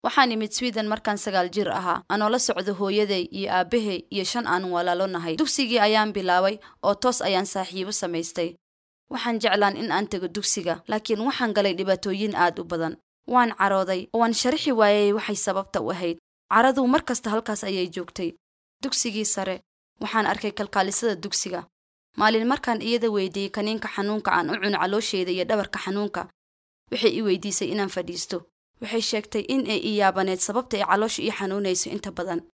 waxaan imid Sweden markaan 9 jir ahaa anoo la socdo hooyaday iyo aabahay iyo 5 aan walaalo nahay dugsigii ayaan bilaabay oo toos ayaan saaxiibo samaystay waxaan jeclaan in aan tago dugsiga laakiin waxaan galay dhibaatooyin aad u badan waan carooday oo aan sharxi waayay waxay sababta u ahayd caradu markasta halkaas ayay joogtay dugsigii sare waxaan arkay kalkaalisada dugsiga maalin markaan iyada weydiiyay kaniinka xanuunka aan u cuno caloosheeda iyo dhabarka xanuunka waxay i weydiisay inaan fadhiisto waxay sheegtay in ay iyaabaneed sababta ay caloosha ii xanuunayso inta badan